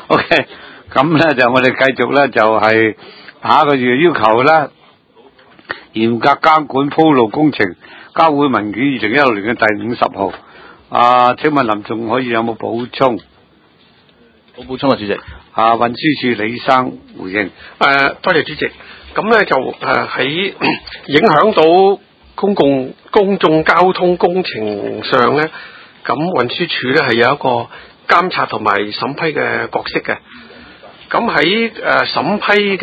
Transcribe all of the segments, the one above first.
OK， 咁咧就我哋繼續咧就係下個月要求啦，嚴格監管鋪路工程，交會文件2016年嘅第50號。請問林仲可以有冇補充？ 冇補充啊，主席。 運輸署李生回應。 多謝主席。咁咧就喺影響到公眾交通工程上咧，咁運輸署咧係有一個監察同埋審批嘅角色嘅。咁喺審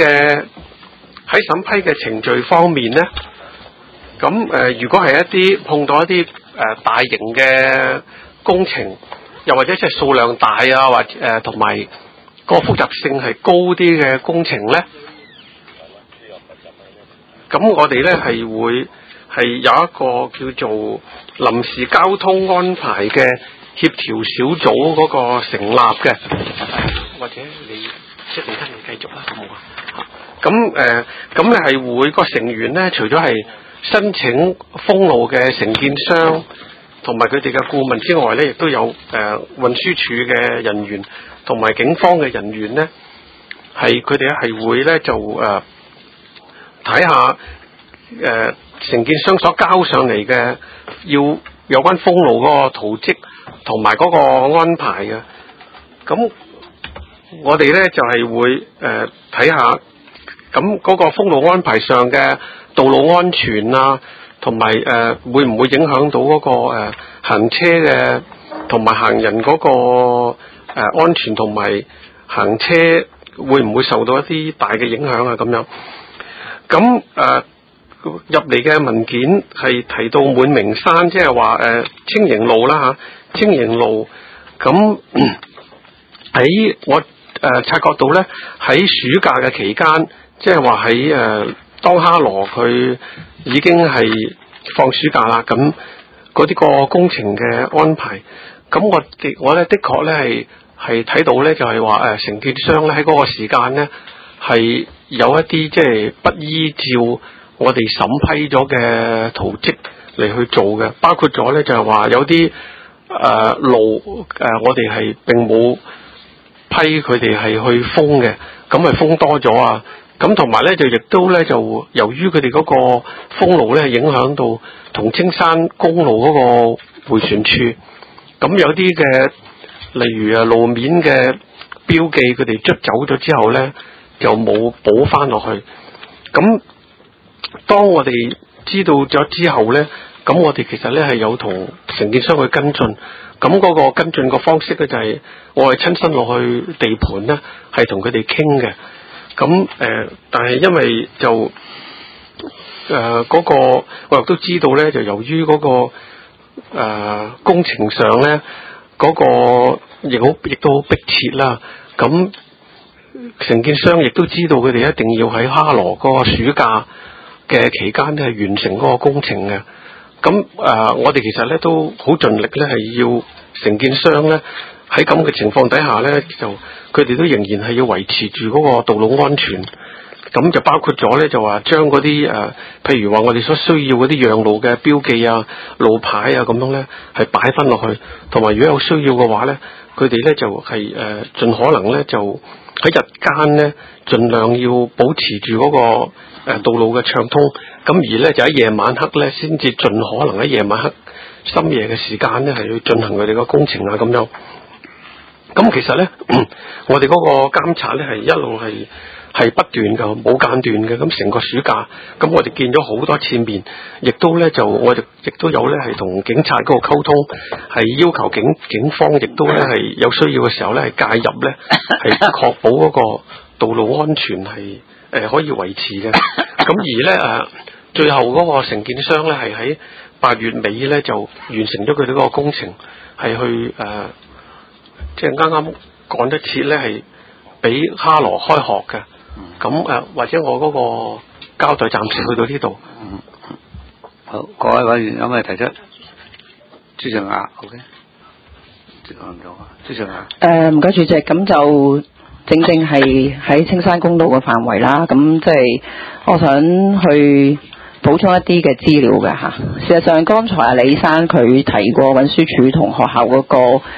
批嘅程序方面咧，咁如果係一啲碰到一啲大型嘅工程，又或者即係數量大啊，或者同埋個複雜性係高啲嘅工程咧，咁我哋咧係有一個叫做臨時交通安排嘅協調小組嗰個成立嘅，或者你即係你繼續啦，好冇啊？咁咧係會個成員咧，除咗係申請封路嘅承建商同埋佢哋嘅顧問之外咧，亦都有運輸署嘅人員同埋警方嘅人員咧，係佢哋咧係會咧就睇下承建商所交上嚟嘅要有關封路嗰個圖則同埋嗰個安排嘅。咁我哋咧就係會睇下咁嗰個封路安排上嘅道路安全啊，同埋會唔會影響到嗰個行車嘅同埋行人嗰個安全，同埋行車會唔會受到一啲大嘅影響啊？咁樣咁入嚟嘅文件係提到滿名山，即係話青營路啦嚇，青營路咁喺我察覺到咧，喺暑假嘅期間，即係話喺當哈羅佢已經係放暑假啦，咁嗰啲個工程嘅安排，咁我咧的確咧係睇到咧，就係話承建商咧喺嗰個時間咧係有一啲即係不依照我哋審批咗嘅圖則嚟去做嘅，包括咗咧就係話有啲路我哋係並冇批佢哋係去封嘅，咁係封多咗啊！咁同埋咧就亦都咧就由於佢哋嗰個封路咧影響到同青山公路嗰個迴旋處，咁有啲嘅例如路面嘅標記佢哋捽走咗之後咧就冇補翻落去。咁當我哋知道咗之後咧，咁我哋其實咧係有同承建商去跟進。咁嗰個跟進個方式咧就係我係親身落去地盤咧係同佢哋傾嘅。咁但係因為就嗰個我亦都知道咧，就由於嗰個工程上咧嗰個亦都好迫切啦。咁承建商亦都知道佢哋一定要喺哈羅嗰個暑假嘅期間咧係完成嗰個工程嘅。咁我哋其實咧都好盡力咧係要承建商咧喺咁嘅情況底下咧，就佢哋都仍然係要維持住嗰個道路安全。咁就包括咗咧就話將嗰啲譬如話我哋所需要嗰啲讓路嘅標記啊、路牌啊咁樣咧係擺翻落去，同埋如果有需要嘅話咧，佢哋咧就係盡可能咧就喺日間咧盡量要保持住嗰個道路嘅暢通。咁而咧就喺夜晚黑咧先至盡可能喺夜晚黑深夜嘅時間咧係去進行佢哋個工程啊咁樣。咁其實咧我哋嗰個監察咧係一路係不斷嘅，冇間斷嘅。咁成個暑假，咁我哋見咗好多次面，亦都咧就我哋亦都有咧係同警察嗰個溝通，係要求警方亦都咧係有需要嘅時候咧係介入咧，係確保嗰個道路安全係可以維持嘅。咁而咧最後嗰個承建商咧係喺8月尾咧就完成咗佢哋嗰個工程，係去即係啱啱趕得切咧係俾哈羅開學嘅。咁或者我嗰個交代暫時去到呢度。 好，各位委員有咩提出？朱尚雅 ，OK。朱尚雅。 唔該主席，咁就正係喺青山公路嘅範圍啦。咁即係我想去補充一啲嘅資料嘅嚇。事實上，剛才李生佢提過運輸署同學校嗰個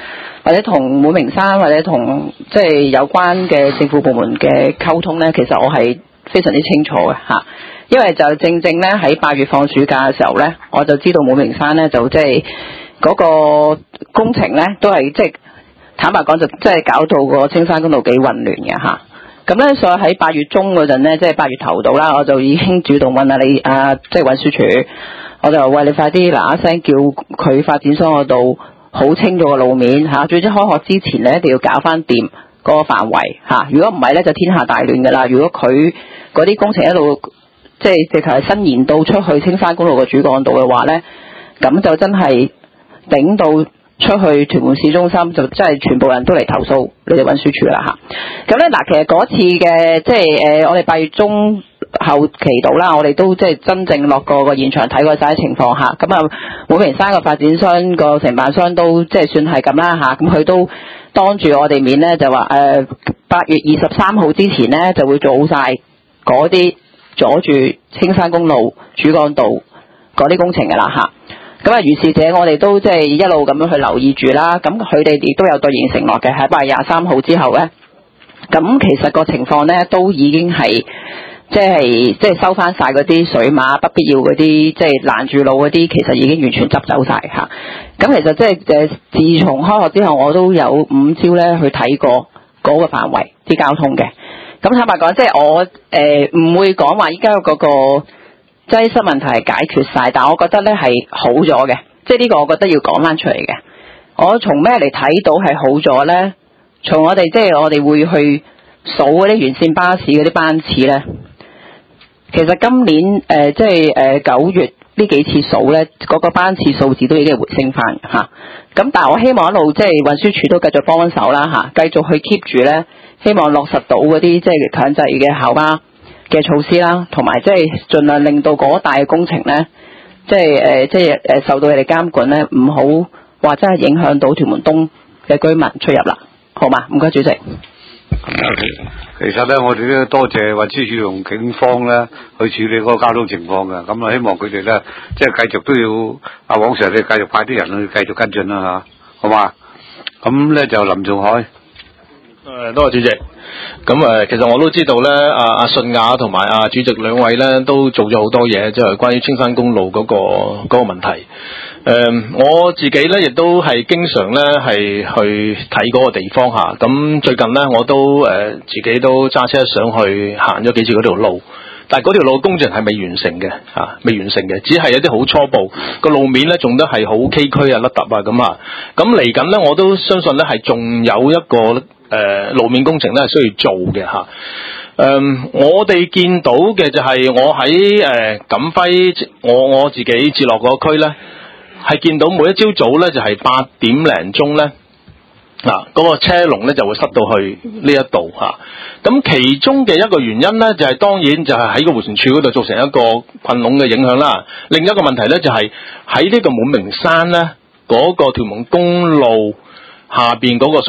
或者同滿名山或者同即係有關嘅政府部門嘅溝通咧，其實我係非常之清楚嘅嚇。因為就正正咧喺8月放暑假嘅時候咧，我就知道滿名山咧就即係嗰個工程咧都係即係坦白講就即係搞到個青山公路幾混亂嘅嚇。咁咧所以喺8月中嗰陣咧，即係8月頭到啦，我就已經主動問下你即係運輸署，我就話你快啲嗱一聲叫佢發展商嗰度好清咗個路面嚇，最終開學之前咧一定要搞翻掂嗰個範圍嚇。如果唔係咧就天下大亂㗎啦。如果佢嗰啲工程一路即係直頭係伸延到出去青山公路嘅主幹道嘅話咧，咁就真係頂到出去屯門市中心，就真係全部人都嚟投訴你哋運輸署啦嚇。咁咧嗱，其實嗰次嘅即係我哋8月中後期到啦，我哋都即係真正落過個現場睇過晒啲情況嚇。咁啊，滿名山個發展商個承辦商都即係算係咁啦嚇。咁佢都當住我哋面咧就話8月23號之前咧就會做好晒嗰啲阻住青山公路主幹道嗰啲工程㗎啦嚇。咁啊，如是者我哋都即係一路咁樣去留意住啦。咁佢哋亦都有兌現承諾嘅，喺8月23號之後咧，咁其實個情況咧都已經係即係收翻晒嗰啲水馬不必要嗰啲即係攔住路嗰啲，其實已經完全執走晒嚇。咁其實即係自從開學之後，我都有5朝咧去睇過嗰個範圍啲交通嘅。咁坦白講，即係我唔會講話依家嗰個擠塞問題係解決晒，但我覺得咧係好咗嘅，即係呢個我覺得要講翻出嚟嘅。我從咩嚟睇到係好咗咧？從我哋即係我哋會去數嗰啲沿線巴士嗰啲班次咧，其實今年即係9月呢幾次數咧，嗰個班次數字都已經回升翻嚇。咁但係我希望一路即係運輸署都繼續幫手啦嚇，繼續去 keep 住咧，希望落實到嗰啲即係強制嘅校巴嘅措施啦，同埋即係盡量令到嗰大嘅工程咧，即係受到你哋監管咧，唔好話真係影響到屯門東嘅居民出入啦，好嘛？唔該，主席。 其實咧，我哋都多謝運輸署同警方咧去處理嗰個交通情況嘅，咁啊希望佢哋咧即係繼續都要阿黃 Sir 你繼續派啲人去繼續跟進啦嚇，好嘛？咁咧就林仲海。 多謝主席。咁其實我都知道咧，阿信雅同埋阿主席兩位咧都做咗好多嘢，即係關於青山公路嗰個問題。我自己咧亦都係經常咧係去睇嗰個地方嚇。咁最近咧我都自己都揸車上去行咗幾次嗰條路，但係嗰條路工程係未完成嘅嚇，未完成嘅，只係有啲好初步，個路面咧仲都係好崎嶇啊、凹凸啊咁啊。咁嚟緊咧我都相信咧係仲有一個路面工程咧係需要做嘅嚇。我哋見到嘅就係我喺錦輝我自己接落嗰區咧，係見到每一朝早咧就係8點零鐘咧，嗰個車龍咧就會塞到去呢一度嚇。咁其中嘅一個原因咧就係當然就係喺個迴旋處嗰度造成一個困籠嘅影響啦。另一個問題咧就係喺呢個滿名山咧嗰個屯門公路下邊嗰個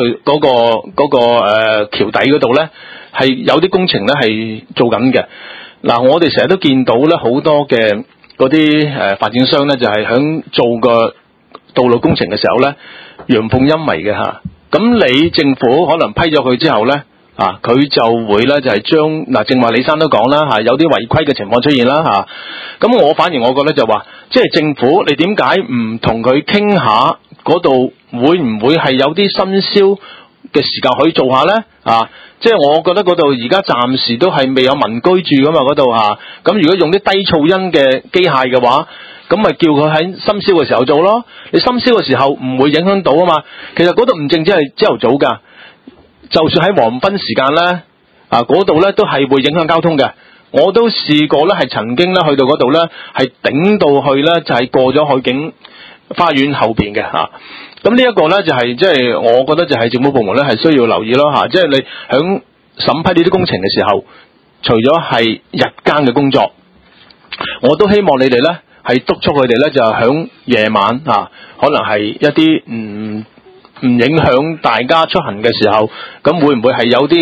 橋底嗰度咧，係有啲工程咧係做緊嘅。嗱，我哋成日都見到咧好多嘅嗰啲發展商咧，就係響做個道路工程嘅時候咧，陽奉陰違嘅嚇。咁你政府可能批咗佢之後咧，佢就會咧就係將正話李生都講啦嚇，有啲違規嘅情況出現啦嚇。咁我反而我覺得就話，即係政府你點解唔同佢傾下嗰度會唔會係有啲新銷嘅時間可以做下咧？即係我覺得嗰度而家暫時都係未有民居住噶嘛嗰度嚇。咁如果用啲低噪音嘅機械嘅話，咁咪叫佢喺深宵嘅時候做咯。你深宵嘅時候唔會影響到啊嘛。其實嗰度唔淨止係朝頭早㗎，就算喺黃昏時間咧，嗰度咧都係會影響交通嘅。我都試過咧，係曾經咧去到嗰度咧，係頂到去咧就係過咗海景花園後邊嘅嚇。咁呢一個咧就係即係我覺得就係政府部門咧係需要留意咯嚇。即係你響審批呢啲工程嘅時候，除咗係日間嘅工作，我都希望你哋咧係督促佢哋咧就係響夜晚可能係一啲唔影響大家出行嘅時候，咁會唔會係有啲嘅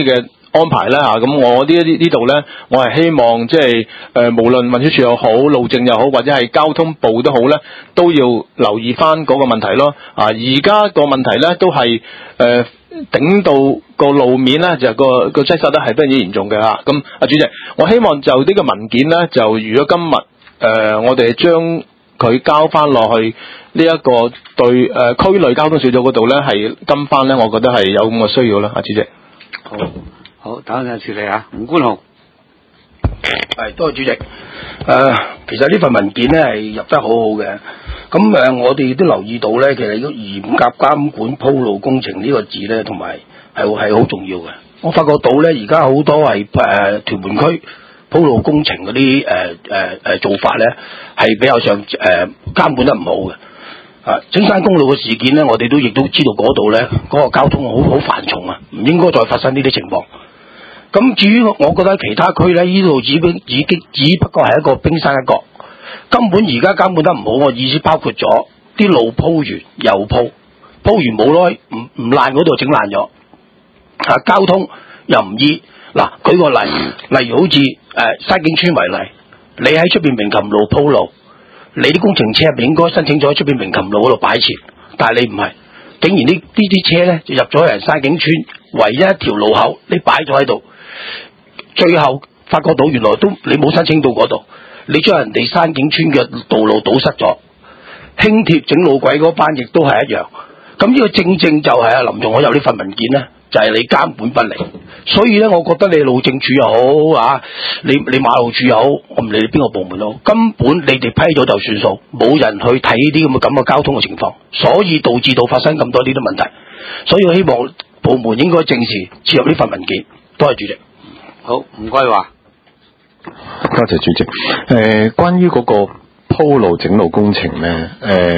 安排啦嚇。咁我呢度咧，我係希望即係無論運輸署又好、路政又好，或者係交通部都好咧，都要留意翻嗰個問題咯。而家個問題咧都係頂到個路面咧，就個擠塞咧係非常之嚴重嘅嚇。咁主席，我希望就呢個文件咧，就如果今日我哋將佢交翻落去呢一個對區內交通小組嗰度咧，係跟翻咧，我覺得係有咁嘅需要啦，主席。 好，等陣處理啊，吳官雄。 係，多謝主席。其實呢份文件咧係入得好好嘅。咁我哋都留意到咧，其實要嚴格監管鋪路工程呢個字咧，同埋係好重要嘅。我發覺到咧，而家好多係屯門區鋪路工程嗰啲做法咧，係比較上監管得唔好嘅。青山公路嘅事件咧，我哋亦都知道嗰度咧嗰個交通好繁重啊，唔應該再發生呢啲情況。咁至於我覺得其他區咧，呢度只不過係一個冰山一角，根本而家監管得唔好。我意思包括咗啲路鋪完又鋪完冇耐唔爛嗰度整爛咗，交通又唔易。嗱，舉個例如好似山景村為例，你喺出邊明琴路鋪路，你啲工程車入邊應該申請咗喺出邊明琴路嗰度擺設，但係你唔係，竟然呢啲車咧就入咗人山景村唯一一條路口，你擺咗喺度。最後發覺到原來都你冇申請到嗰度，你將人哋山景村嘅道路堵塞咗。輕鐵整路軌嗰班亦都係一樣。咁呢個正就係林仲可有呢份文件咧，就係你監管不力。所以咧，我覺得你路政署又好你馬路署又好，我唔理你邊個部門都好，根本你哋批咗就算數，冇人去睇呢啲咁嘅交通嘅情況，所以導致到發生咁多呢啲問題。所以我希望部門應該正視切入呢份文件。多謝主席。 好，吳桂華。 多謝主席。關於嗰個鋪路整路工程咧，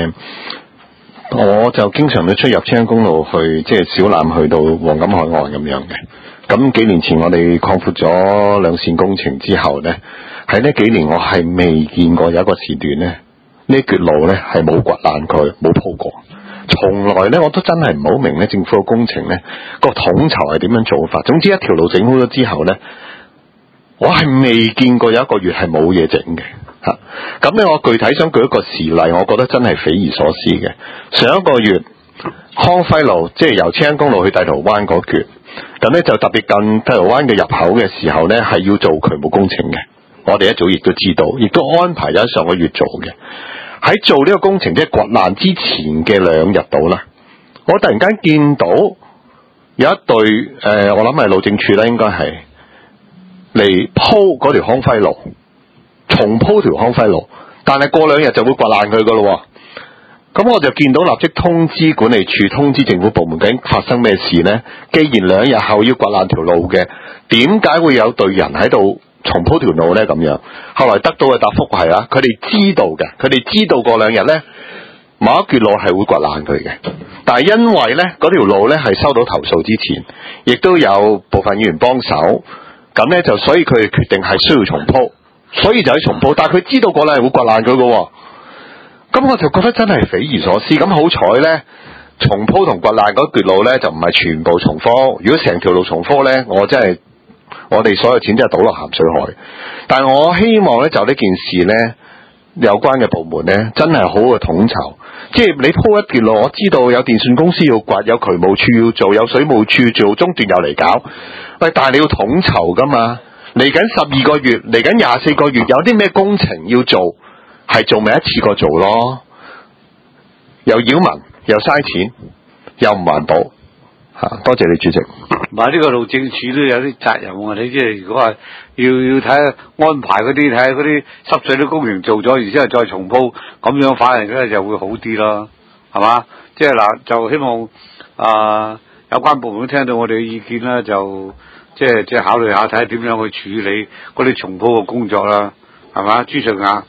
我就經常都出入青山公路去，即係小欖去到黃金海岸咁樣嘅。咁幾年前我哋擴闊咗兩線工程之後咧，喺呢幾年我係未見過有一個時段咧，呢橛路咧係冇掘爛佢，冇鋪過。從來咧我都真係唔好明咧政府嘅工程咧個統籌係點樣做法。總之一條路整好咗之後咧，我係未見過有一個月係冇嘢整嘅嚇。咁咧我具體想舉一個事例，我覺得真係匪夷所思嘅。上一個月康輝路即係由青山公路去帝圖灣嗰橛，咁咧就特別近帝圖灣嘅入口嘅時候咧係要做渠務工程嘅。我哋一早亦都知道，亦都安排咗上個月做嘅。喺做呢個工程即係掘爛之前嘅2日度啦，我突然間見到有一隊我諗係路政署啦，應該係嚟鋪嗰條康輝路，重鋪條康輝路，但係過2日就會掘爛佢噶咯。咁我就見到立即通知管理處，通知政府部門究竟發生咩事呢？既然2日後要掘爛條路嘅，點解會有隊人喺度重鋪條路呢？咁樣後來得到嘅答覆係佢哋知道嘅，佢哋知道過2日呢某一橛路係會掘爛佢嘅，但係因為呢嗰條路呢係收到投訴之前，亦都有部分議員幫手，咁呢就所以佢哋決定係需要重鋪，所以就喺重鋪，但係佢知道過2日會掘爛佢嘅。咁我就覺得真係匪夷所思。咁好彩呢，重鋪同掘爛嗰橛路呢就唔係全部重科。如果成條路重科呢，我哋所有錢真係倒落鹹水海。但係我希望呢，就呢件事呢，有關嘅部門呢，真係好好嘅統籌。即係你鋪一橛路，我知道有電信公司要掘，有渠務處要做，有水務處做，中段又嚟搞。喂，但係你要統籌噶嘛？嚟緊12個月，嚟緊24個月，有啲咩工程要做？係做咪一次過做咯，又擾民又嘥錢又唔環保嚇。多謝你主席。 唔係呢個路政署都有啲責任喎。你即係如果話要睇下安排嗰啲，睇下嗰啲濕碎啲工程做咗，然之後再重鋪，咁樣反而咧就會好啲咯，係嘛？即係嗱，就希望有關部門聽到我哋嘅意見啦，就即係考慮下睇下點樣去處理嗰啲重鋪嘅工作啦，係嘛？朱順亞。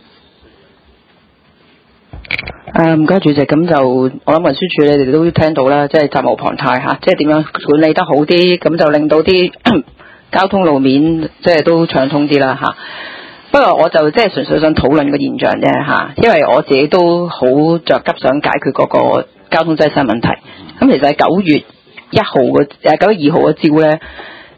唔該主席，咁就我諗運輸署你哋都聽到啦，即係責無旁貸嚇，即係點樣管理得好啲，咁就令到啲交通路面即係都暢通啲啦嚇。不過我就即係純粹想討論個現象啫嚇，因為我自己都好着急想解決嗰個交通擠塞問題。咁其實喺9月2號嗰朝咧，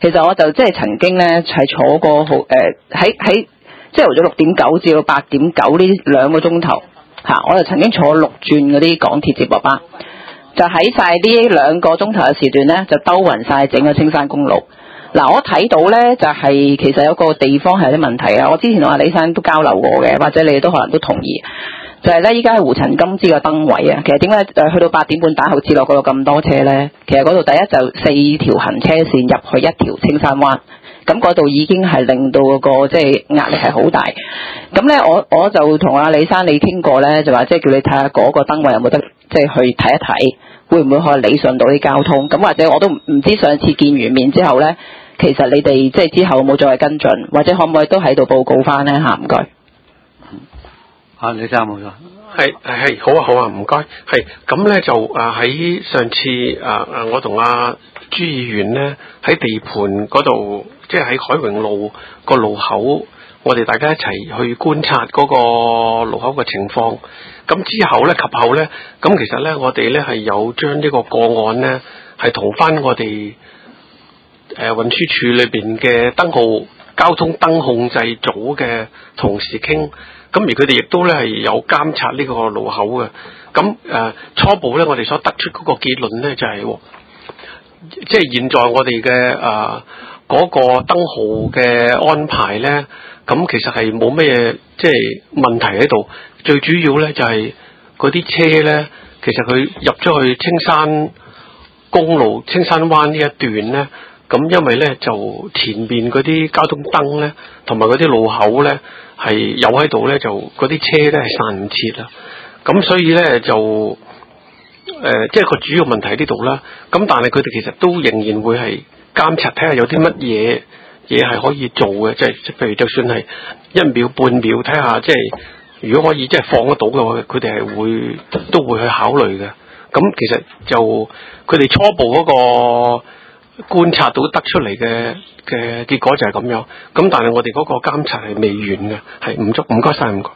其實我就即係曾經咧係坐過好喺朝頭早6.9至到8.9呢2個鐘頭嚇，我就曾經坐6轉嗰啲港鐵接駁巴，就喺晒呢2個鐘頭嘅時段咧，就兜勻晒整個青山公路。嗱，我睇到咧就係、其實有個地方係有啲問題啊！我之前同阿李生都交流過嘅，或者你哋都可能都同意，就係咧依家係胡陳金枝嘅燈位啊。其實點解去到8點半打後至落嗰度咁多車咧？其實嗰度第一就4條行車線入去1條青山灣，咁嗰度已經係令到個即係壓力係好大。咁咧我就同阿李生你傾過咧，就話即係叫你睇下嗰個燈位有冇得即係去睇一睇，會唔會可以理順到啲交通？咁或者我都唔知上次見完面之後咧。其實你哋即係之後有冇再跟進，或者可唔可以都喺度報告翻咧嚇？唔該。 李生冇錯。 係好啊，唔該。係咁咧就喺上次我同阿朱議員咧喺地盤嗰度，即係喺海榮路個路口，我哋大家一齊去觀察嗰個路口嘅情況。咁之後咧及後咧，咁其實咧我哋咧係有將呢個個案咧係同翻我哋。運輸署裏邊嘅燈號交通燈控制組嘅同事傾，咁而佢哋亦都咧係有監察呢個路口嘅。咁初步咧，我哋所得出嗰個結論咧就係、即係現在我哋嘅嗰個燈號嘅安排咧，咁其實係冇咩即係問題喺度。最主要咧就係嗰啲車咧，其實佢入咗去青山公路青山灣呢一段咧。咁因為咧就前面嗰啲交通燈咧，同埋嗰啲路口咧係有喺度咧，就嗰啲車咧係散唔切啦。咁所以咧就即係個主要問題喺呢度啦。咁但係佢哋其實都仍然會係監察，睇下有啲乜嘢係可以做嘅，即係譬如就算係1秒半秒，睇下即係如果可以即係放得到嘅話，佢哋係都會去考慮嘅。咁其實就佢哋初步嗰個觀察到得出嚟嘅結果就係咁樣，咁但係我哋嗰個監察係未完嘅，係唔足。唔該晒，唔該。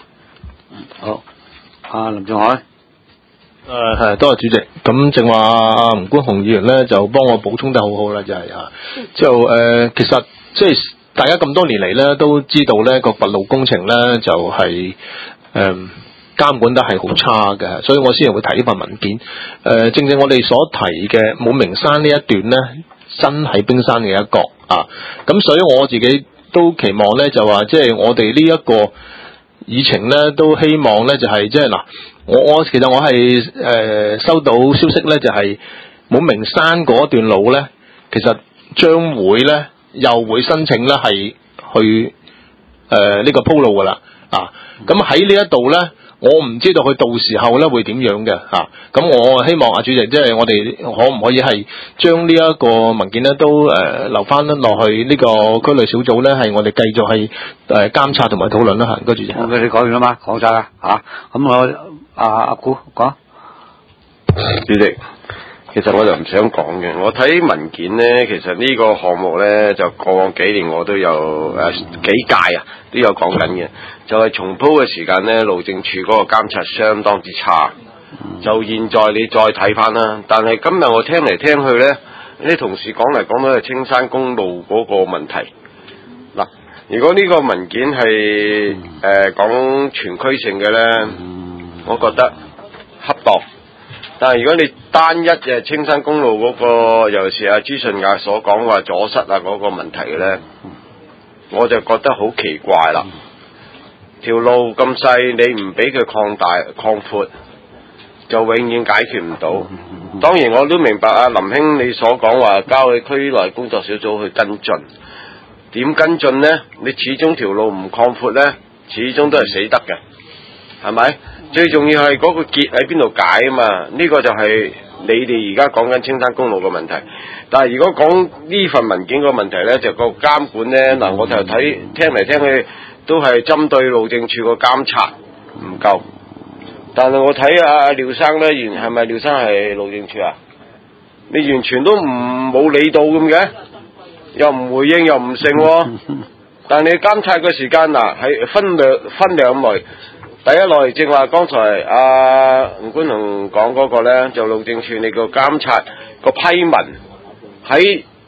好，林仲海。 係多謝主席。咁正話吳冠雄議員咧就幫我補充得好好啦，就係其實即係大家咁多年嚟咧都知道咧個拔路工程咧就係監管得係好差嘅，所以我先係會提呢份文件。正正我哋所提嘅武鳴山呢一段咧，真係冰山嘅一角啊！咁所以我自己都期望咧，就話即係我哋呢一個議程咧，都希望咧就係即係嗱，我其實我係收到消息咧，就係武鳴山嗰段路咧，其實將會咧又會申請咧係去呢個鋪路噶啦啊！咁喺呢一度咧。我唔知道佢到時候咧會點樣嘅嚇，咁我希望主席即係我哋可唔可以係將呢一個文件咧都留翻落去呢個區內小組咧，係我哋繼續係監察同埋討論啦嚇。唔該主席。 我俾你講完啦嘛，講晒啦嚇。咁我阿古講。 主席，其實我就唔想講嘅。我睇文件咧，其實呢個項目咧就過往幾年我都有幾屆都有講緊嘅。就係重鋪嘅時間咧，路政署嗰個監察相當之差。就現在你再睇翻啦，但係今日我聽嚟聽去咧，啲同事講嚟講去係青山公路嗰個問題。嗱，如果呢個文件係講全區性嘅咧，我覺得恰當。但係如果你單一嘅青山公路嗰個，尤其是阿朱順亞所講話阻塞嗰個問題嘅咧，我就覺得好奇怪啦。條路咁細，你唔俾佢擴大擴闊，就永遠解決唔到。當然我都明白阿林兄你所講話交去區內工作小組去跟進，點跟進呢？你始終條路唔擴闊呢，始終都係死得嘅，係咪？最重要係嗰個結喺邊度解啊嘛？呢個就係你哋而家講緊青山公路嘅問題。但係如果講呢份文件個問題呢，就個監管呢，嗱，我就聽嚟聽去。都係針對路政署個監察唔夠，但係我睇阿廖生咧，係咪廖生係路政署啊？你完全都冇理到咁嘅，又唔回應又唔成喎。但係你監察嘅時間嗱，係分兩類。第一類正話剛才阿吳冠雄講嗰個咧，就路政署你個監察個批文喺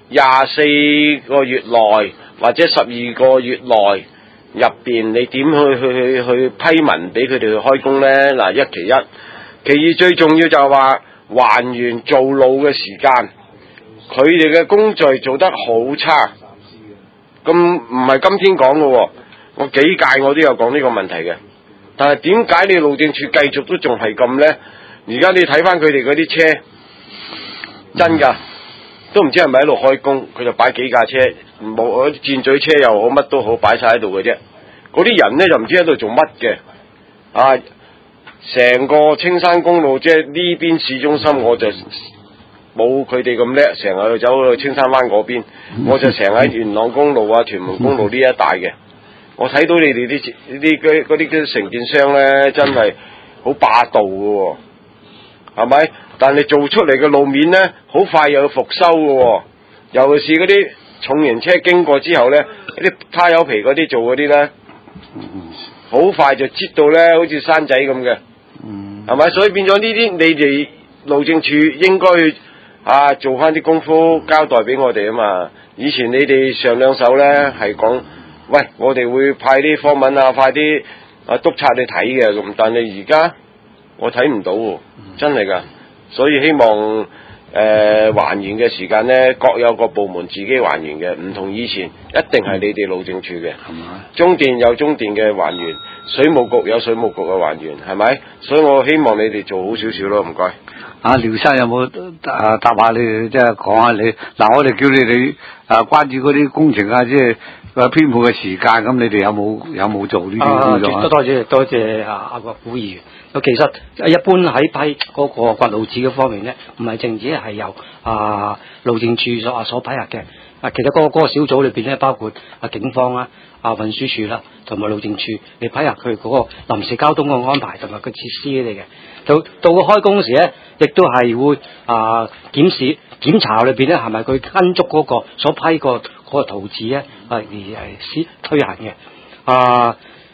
24個月內或者12個月內入邊，你點去批文俾佢哋去開工呢？嗱，其一，其二最重要就係話還原做路嘅時間，佢哋嘅工序做得好差，咁唔係今天講嘅喎，我幾屆我都有講呢個問題嘅，但係點解你路政署繼續都仲係咁呢？而家你睇翻佢哋嗰啲車，真㗎，都唔知係咪喺度開工，佢就擺幾架車，冇啲箭嘴車又好，乜都好，擺晒喺度嘅啫。嗰啲人呢，就唔知喺度做乜嘅，啊！成個青山公路即係呢邊市中心，我就冇佢哋咁叻，成日走去青山灣嗰邊，我就成日喺元朗公路啊、屯門公路呢一帶嘅。我睇到你哋嗰啲承建商呢，真係好霸道嘅喎，係咪？但係做出嚟嘅路面呢，好快又要復修嘅喎，尤其是嗰啲重型車經過之後呢，啲胎油皮嗰啲做嗰啲呢，好快就擠到呢，好似山仔咁嘅，係咪？所以變咗呢啲，你哋路政署應該做翻啲功夫交代俾我哋啊嘛。以前你哋上兩手呢，係講，喂，我哋會派啲科文啊，快啲督察你睇嘅咁，但係而家我睇唔到喎，真係㗎。所以希望還原嘅時間呢，各有個部門自己還原嘅，唔同以前，一定係你哋路政署嘅。中電有中電嘅還原，水務局有水務局嘅還原，係咪？所以我希望你哋做好少少咯，唔該。 廖生有冇答下你，即係講下你嗱？我哋叫你哋關注嗰啲工程啊，即係編配嘅時間，咁你哋有冇做呢啲工作啊？ 多謝阿郭古議員。其實一般喺批嗰個掘路紙嘅方面咧，唔係淨止係由路政署所批核嘅。其實嗰個小組裏邊咧，包括警方啦、運輸署啦，同埋路政署嚟批核佢嗰個臨時交通嘅安排同埋個設施嚟嘅。到個開工時咧，亦都係會檢查裏邊咧，係咪佢跟足嗰個所批個嗰個圖紙咧而推行嘅。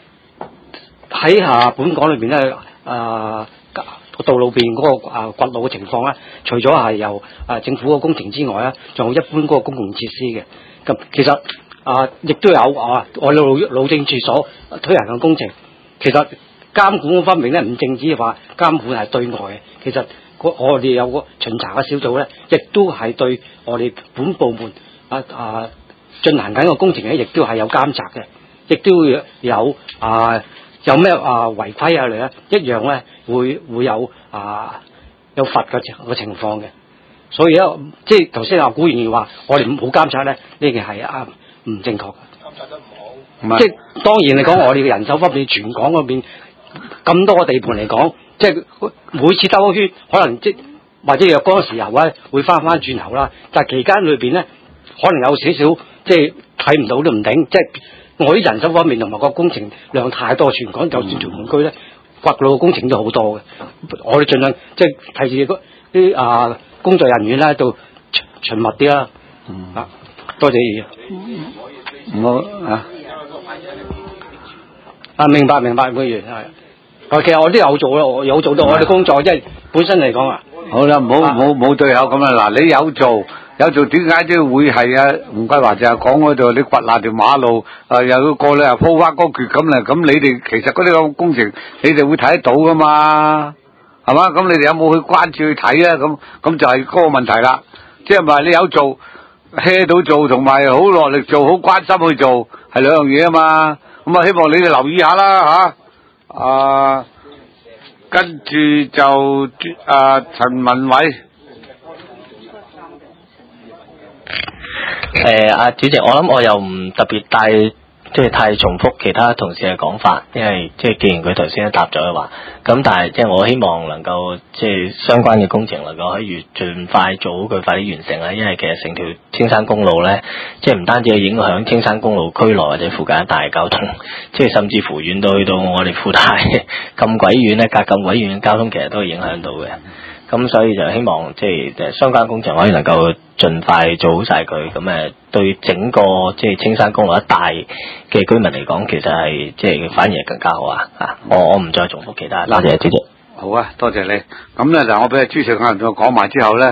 喺本港裏邊咧。道路邊嗰個掘路嘅情況咧，除咗係由政府嘅工程之外咧，仲有一般嗰個公共設施嘅。咁其實亦都有我哋路政署所推行嘅工程。其實監管嗰方面咧，唔淨止話監管係對外嘅，其實我哋有個巡查嘅小組咧，亦都係對我哋本部門進行緊個工程咧，亦都係有監察嘅，亦都會有咩違規啊嚟咧，一樣咧會有有罰嘅情況嘅。所以咧，即係頭先阿古議員話我哋冇監察咧，呢件係唔正確嘅。監察得唔好，即係當然嚟講，我哋嘅人手方面，全港嗰邊咁多個地盤嚟講，即係每次兜一圈，可能或者若干時候咧會翻轉頭啦。但係期間裏邊咧，可能有少少即係睇唔到都唔定，即係。我啲人手方面同埋個工程量太多，全港就算屯門區咧，掘路工程都好多嘅。我哋盡量即係提住啲工作人員咧，到循密啲啦。多謝議員。明白，議員係。其實我都有做咯，我有做到我哋工作，即係本身嚟講好啦，冇對口咁啦。嗱，你有做點解都會係啊？吳桂華就係講嗰度，你掘爛條馬路，有個咧鋪翻嗰橛咁啦。咁你哋其實嗰啲工程，你哋會睇得到噶嘛？係嘛？咁你哋有冇去關注去睇咧？咁就係嗰個問題啦。即係話你有做 hea 到做，同埋好落力做，好關心去做，係兩樣嘢啊嘛。咁希望你哋留意下啦吓。跟住就陳文偉。 主席，我諗我又唔特別太重複其他同事嘅講法，因為既然佢頭先都答咗嘅話，咁但係我希望能夠相關嘅工程能夠可以盡快做好佢，快啲完成啦。因為其實成條青山公路咧，唔單止係影響青山公路區內或者附近一帶嘅交通，甚至乎遠到去到我哋附帶咁鬼遠咧，隔咁鬼遠嘅交通，其實都會影響到嘅。咁所以就希望相關工程可以能夠盡快做好晒佢，咁對整個青山公路一帶嘅居民嚟講，其實係反而係更加好啊！我唔再重複其他，多謝主席。 好啊，多謝你。咁咧嗱，我俾朱錫漢再講埋之後咧，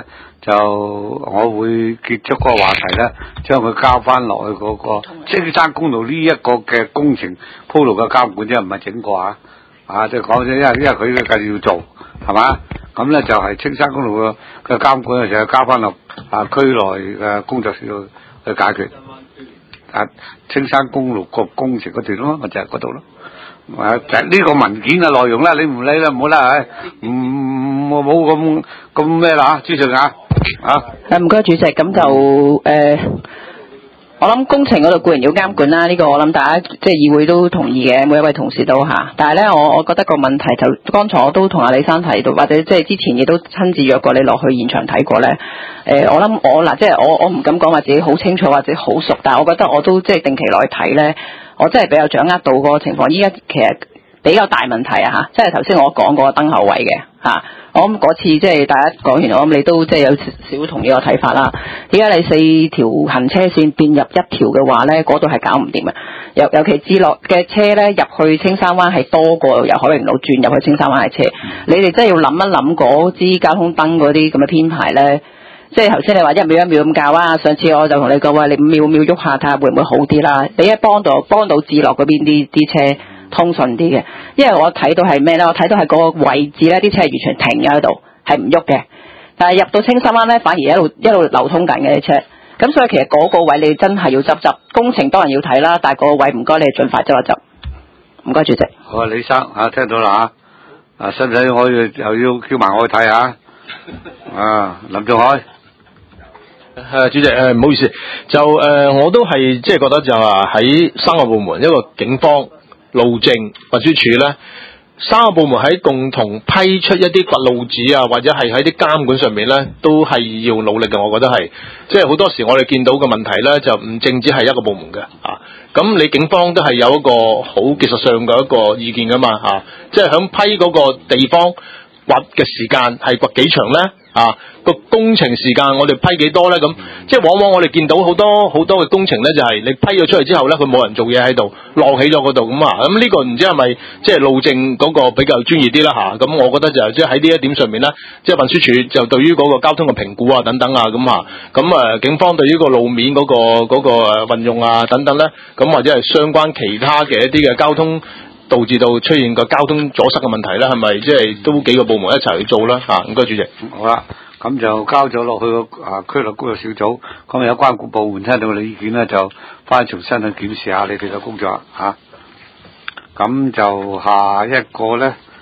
就我會結束嗰個話題咧，將佢交翻落去嗰個青山公路呢一個嘅工程鋪路嘅監管啫，唔係整過啊！即係講啫，因為佢繼續要做，係嘛？咁咧就係青山公路嘅監管就係交翻落區內嘅工作小組去解決。青山公路個工程嗰段咯，咪就係嗰度咯。就係呢個文件嘅內容啦，你唔理啦，唔好啦，冇咁咩啦，朱順啊， 唔該主席，咁就我諗工程嗰度固然要監管啦，呢個我諗大家即係議會都同意嘅，每一位同事都嚇。但係咧，我覺得個問題就剛才我都同阿李生提到，或者即係之前亦都親自約過你落去現場睇過咧。我諗即係我唔敢講話自己好清楚或者好熟，但係我覺得我都即係定期落去睇咧，我真係比較掌握到嗰個情況。依家其實比較大問題啊嚇，即係頭先我講過燈後位嘅嚇。我諗嗰次即係大家講完，我諗你都即係有少同呢個睇法啦。而家你4條行車線變入1條嘅話咧，嗰度係搞唔掂嘅。尤其置樂嘅車咧入去青山灣係多過由海榮路轉入去青山灣嘅車。你哋真係要諗一諗嗰支交通燈嗰啲咁嘅編排咧。即係頭先你話1秒1秒咁教啊，上次我就同你講話，你5秒5秒喐下睇下會唔會好啲啦。你一幫到置樂嗰邊啲車通順啲嘅，因為我睇到係咩咧？我睇到係嗰個位置咧，啲車係完全停咗喺度，係唔喐嘅。但係入到青山灣咧，反而一路流通緊嘅啲車。咁所以其實嗰個位你真係要執工程當然要睇啦，但係嗰個位唔該你盡快執一執。唔該主席。 好啊，李生聽到啦使唔使我又要叫埋我去睇下？林仲海。 主席唔好意思，就我都係即係覺得就話喺3個部門，一個警方、路政、運輸署咧，3個部門喺共同批出一啲掘路紙啊，或者係喺啲監管上面咧，都係要努力嘅。我覺得係，即係好多時我哋見到嘅問題咧，就唔淨止係一個部門嘅咁你警方都係有一個好技術上嘅一個意見噶嘛即係響批嗰個地方掘嘅時間係掘幾長咧個工程時間我哋批幾多咧？咁即係往往我哋見到好多嘅工程咧，就係你批咗出去之後咧，佢冇人做嘢喺度，晾起咗嗰度咁咁呢個唔知係咪即係路政嗰個比較專業啲啦咁我覺得就即係喺呢一點上面咧，即係運輸署就對於嗰個交通嘅評估啊等等咁警方對於個路面嗰個運用啊等等咧，咁或者係相關其他嘅一啲嘅交通導致到出現個交通阻塞嘅問題咧，係咪即係都幾個部門一齊去做啦唔該主席。 好啦。咁就交咗落去個區內工作小組，咁有關部門聽到你意見咧，就翻重新去檢視下你哋嘅工作咁就下一個咧。